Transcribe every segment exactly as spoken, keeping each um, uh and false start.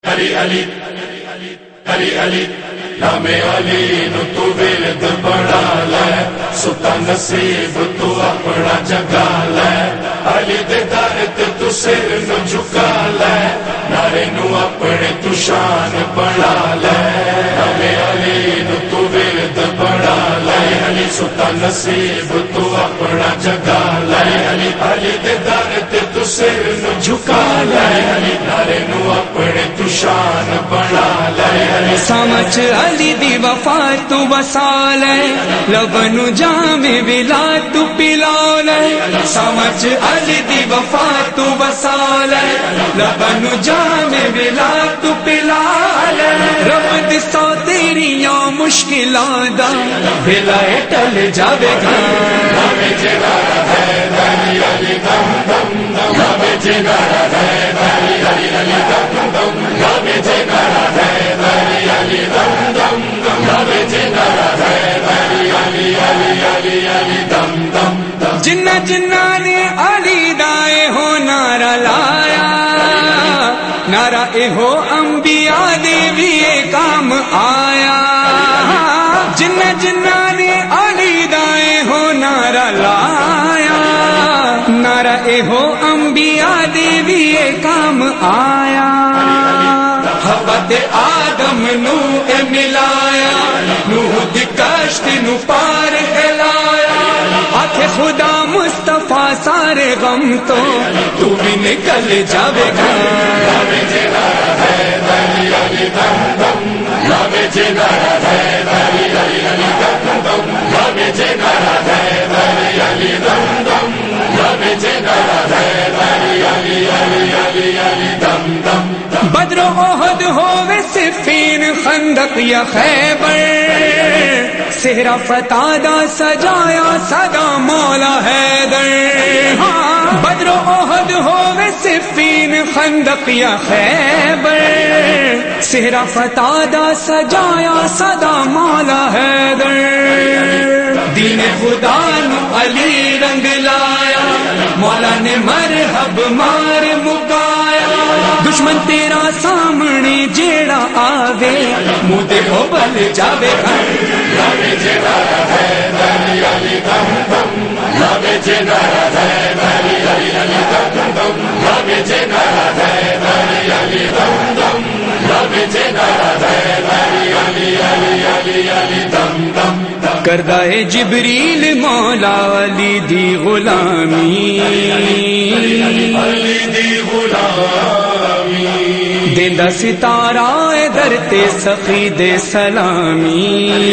علی علی علی علی نام علی نو تو ورد بڑا لے ستا نصیب تو اپنا جگا لے علی دے در تے تو سر نو جھکا لے نعرے نو اپنے تو شان بڑھا لے نام علی نو تو ورد بڑا لے علی ستا نصیب تو اپنا جگا لے علی علی دے در تے تو سر نو جھکا لے علی نعرے نو اپنے تو شان بڑھا لے علی سمجھ علی دی وفا تو وصال ہے لبن جام ولا تو پلا لے سمجھ علی دی وفا تو وصال ہے لبن جام ولا تو پلا لے رب دسو تیریاں مشکلاں دا بھلا ٹل جاوے گا ہمیں جگارا ہے علی علی دم دم دم ہمیں جگارا ہے علی علی علی دم دم ہمیں جگارا ہے علی علی دم دم دم ہمیں جگارا ہے علی علی علی علی علی دم دم دم جنہ جنہ نے علی دائے ہو نعرہ لایا نعرہ اے ہو انبیاء دے بھی کام آیا جنہ جنہ نے علی دائے ہو نعرہ لایا نعرہ اے ہو انبیاء دے بھی کام آیا حبت آدم نو اے ملایا نوح دی کشت نو پار ہلایا آتھے خدا مصطفیٰ سارے غم تو تو بھی نکل جاوے گا ہمیں جگارا ہے علی علی دم دم ہمیں جگارا ہے علی علی علی دم دم ہمیں جگارا ہے علی علی دم دم ہمیں جگارا ہے علی علی علی علی علی دم دم بدر و احد ہووے صفین خندق یا خیبر صحرا فتح دا سجایا صدا مولا حیدر ہاں بدر و احد ہووے صفین خندق یا خیبر صحرا فتح دا سجایا صدا مولا حیدر دین خدا نو علی رنگ لایا مولا نے مرحب مار مکایا دشمن تیرا سامنے جیڑا آوے منہ تے ہو بل جاوے گا ہمیں جگارا ہے علی علی دم دم ہمیں جگارا ہے علی علی علی دم دم ہمیں جگارا ہے علی علی دم دم ہمیں جگارا ہے علی علی علی علی علی دم دم کردہ ہے جبریل مولا علی دی غلامی علی دی غلامی دیندہ ستارہ در تے سخی دے سلامی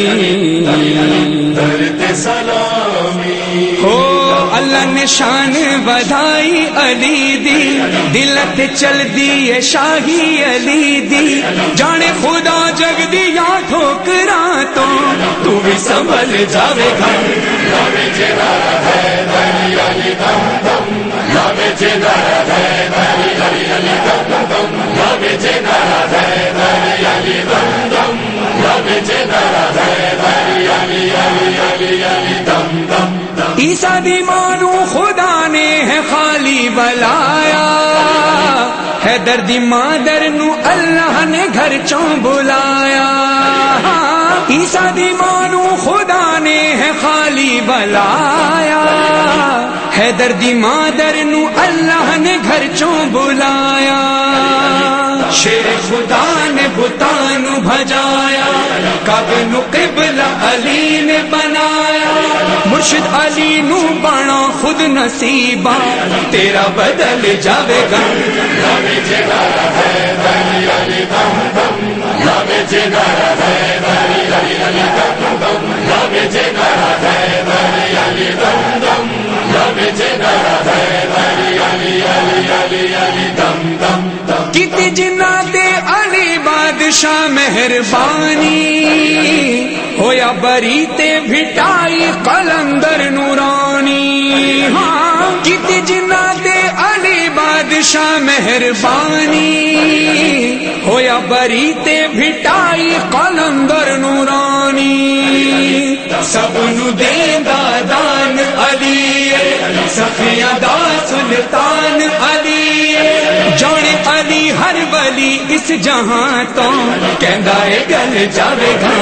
در تے سلامی ہو اللہ نشان بدھائی علی دی دلت چل دی شاہی علی دی جانے خدا جگ دیا ٹھوکراں تو تو بھی سنبھل جاوے گا ہمیں جگارا ہے علی علی دم دم ہمیں جگارا ہے علی علی علی دم دم ہمیں جگارا ہے علی علی دم دم ہمیں جگارا ہے علی علی علی علی علی دم دم عیسیٰ دی مانو خدا نے ہے خالی بلایا ہے دردی مادر نو اللہ نے گھر چوں بلایا عیسیٰ دی مانو خدا نے ہے خالی بلایا ہے دردی مادر نو اللہ نے گھر چوں بلایا شیر خدا نے بتان بھجایا کعبے نو قبلہ علی نے بنایا مرشد علی نو بنا خود نصیبہ تیرا بدل جاوے گا ہمیں جگارا ہے علی علی دم دم ہمیں جگارا ہے علی علی علی دم دم ہمیں جگارا ہے علی علی دم دم ہمیں جگارا ہے علی علی علی علی علی دم دم کتی جنہ دے علی بادشاہ مہربانی ہویا بری تے بھٹائی قلندر نورانی ہاں کتی جنہ دے علی بادشاہ مہربانی ہویا بری تے بھٹائی قلندر نورانی سب نو دیندا دان علی سخیاں دا سلطان علی جانے علی ہر ولی اس جہاں تو کہندا اے گل جاوے گا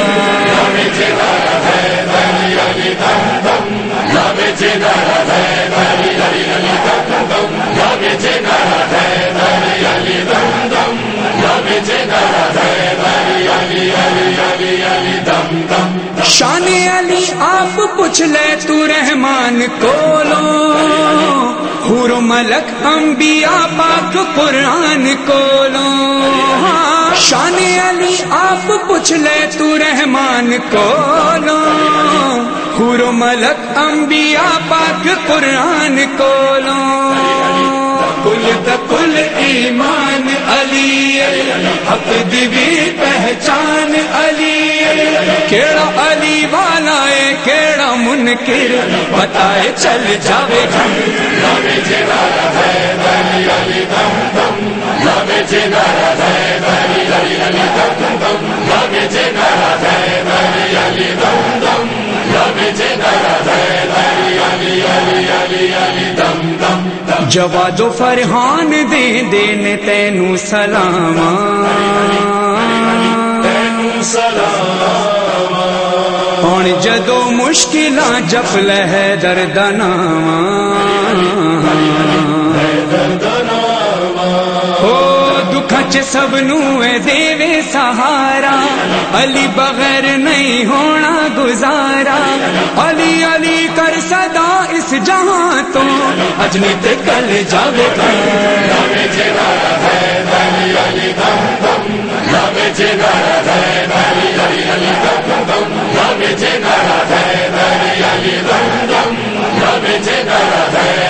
شان علی آپ پوچھ لے تو رحمان کولو حور و ملک انبیاء پاک قرآن کولو شان علی آپ پوچھ لے تو رحمان کولو حور و ملک انبیاء پاک قرآن کولو کل دا کل ایمان علی حق دی بھی پہچان علی کیڑا علی والا ہے کیڑا منکر بتائے چل جاوے گا جواد و فرحان دے دینے تینو سلام ہن جدو مشکلاں جپ لے درد او دکھاں چ سب نو دیوے سہارا علی بغیر نہیں ہونا گزارا علی علی کر صدا اس جہاں تو اجنی تے کل جاوے گا Love